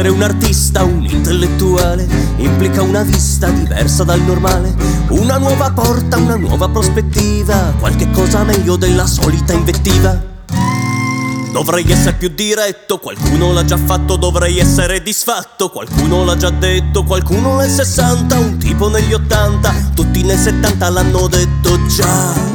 Essere un artista, un intellettuale, implica una vista diversa dal normale, una nuova porta, una nuova prospettiva, qualche cosa meglio della solita invettiva. Dovrei essere più diretto, qualcuno l'ha già fatto, dovrei essere disfatto, qualcuno l'ha già detto, qualcuno nel 60, un tipo negli 80, tutti nel 70 l'hanno detto già.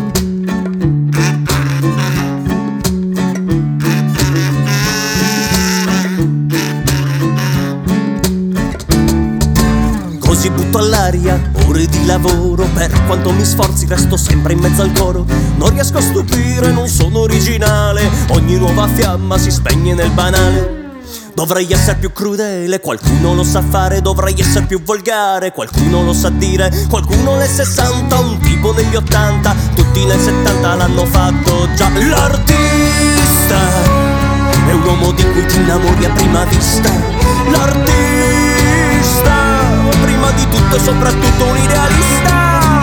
Così butto all'aria ore di lavoro, per quanto mi sforzi resto sempre in mezzo al coro. Non riesco a stupire, non sono originale, ogni nuova fiamma si spegne nel banale. Dovrei essere più crudele, qualcuno lo sa fare, dovrei essere più volgare, qualcuno lo sa dire, qualcuno nel 60, un tipo negli 80, tutti nel 70 l'hanno fatto già. L'artista è un uomo di cui ti innamori a prima vista. L'artista prima di tutto e soprattutto un idealista.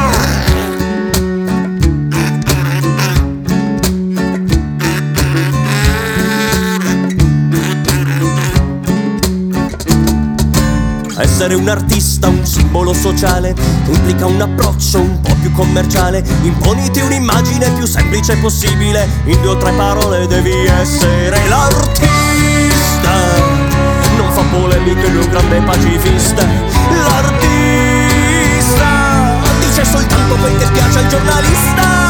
Essere un artista, un simbolo sociale, implica un approccio un po' più commerciale. Imponiti un'immagine più semplice possibile, in 2 o 3 parole devi essere l'artista. Non fa polemiche, lui è un grande pacifista. L'artista dice soltanto quel che piace al giornalista.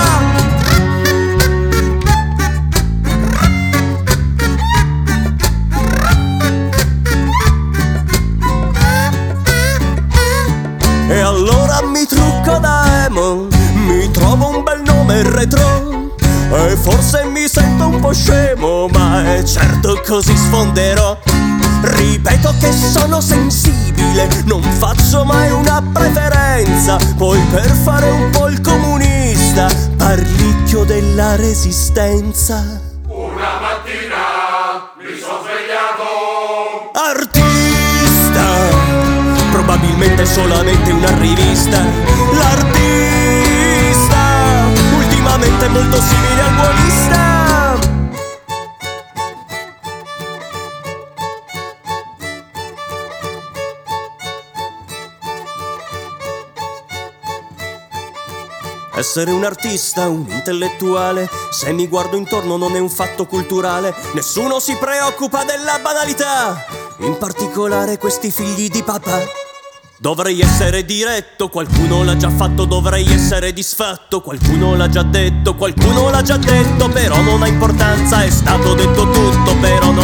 E allora mi trucco da emo, mi trovo un bel nome retro, e forse mi sento un po' scemo, ma è certo così sfonderò. Ripeto che sono sensibile, non faccio mai una preferenza, poi per fare un po' il comunista parlicchio della resistenza. Una mattina mi sono svegliato Artista, probabilmente solamente una rivista. L'artista, ultimamente molto simile al buonista. Essere un artista, un intellettuale, se mi guardo intorno non è un fatto culturale. Nessuno si preoccupa della banalità, in particolare questi figli di papà. Dovrei essere diretto, qualcuno l'ha già fatto, dovrei essere disfatto, qualcuno l'ha già detto, qualcuno l'ha già detto, però non ha importanza, è stato detto tutto, però non